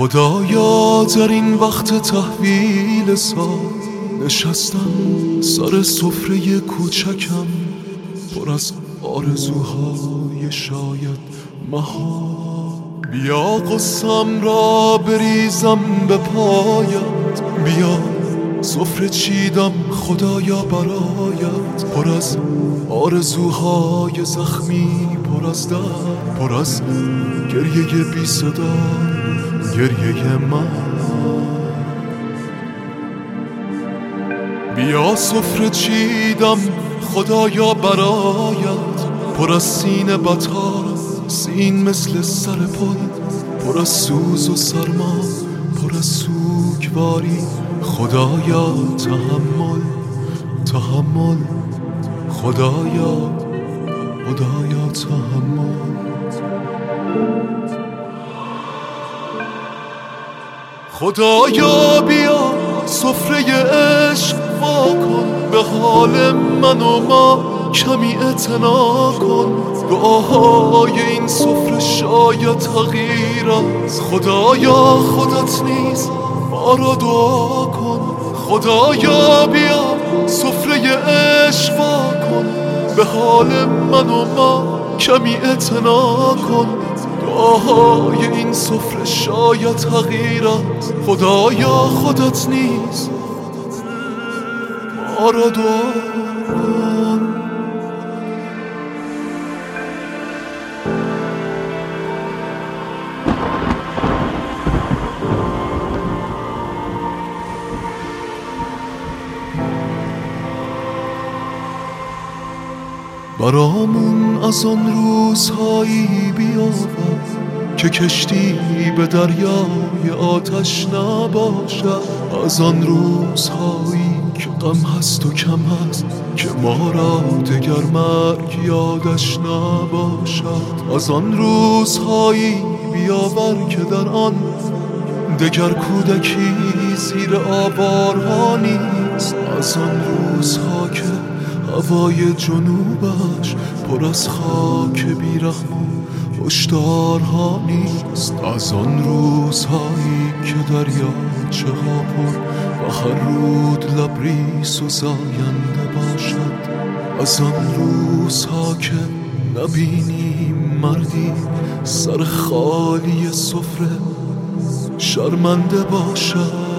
خدایا در این وقت تحویل سال نشستم سر سفره کوچکم پر از آرزوهای شاید محال. بیا قصم را بریزم به پایت، بیا سفره چیدم خدایا برایت، پر از آرزوهای زخمی، پر از درد، پر از گریه بی صدا، گریه من. بیا سفره چیدم خدایا برایت، پر از سینه بطار، سین مثل سر پل، پر از سوز و سرما، پر از سوگواری. خدایا تحمل، تحمل، خدایا، خدایا تحمل. خدایا بیا سفره عشق واکن، به حال من و ما کمی اعتنا کن. دعاهای این سفره شاید تغییر است، خدایا خودت نیز ما را دعا کن. خدایا بیا سفره عشق واکن، به حال من و ما کمی اعتنا کن. دعاهای این سفره شاید تغییر است، خدایا خودت نیز ما را دعا کن. برامون از آن روزهایی بیاور که کشتی به دریای آتش نباشد، از آن روزهایی که غم هست و کم هست، که ما را دگر مرگ یادش نباشد. از آن روزهایی بیاور که در آن دگر کودکی زیر آوارها نیست، از آن روزها که هوای جنوبش پر از خاک بیرحم و هشدارها نیست، از آن روزهایی که دریاچه ها پر و هر رود لبریز و زاینده باشد، از آن روزها که نبینیم مردی سر خالی سفره شرمنده باشد.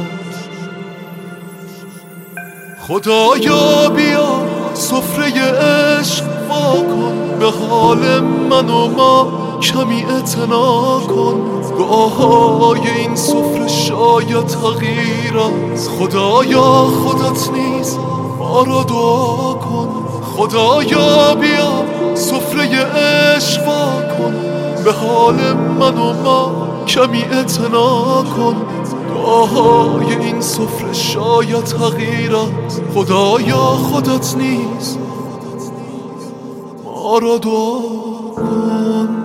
خدایا بیا سفره عشق واکن، به حال من و ما کمی اعتنا کن. دعاهای این سفره شاید تغییر است، خدایا خودت نیز ما را دعا کن. خدایا بیا سفره عشق واکن، به حال من و ما کمی اعتنا کن. دعاهای این سفره شاید تغییر است، خدایا خودت نیز ما را دعا کن.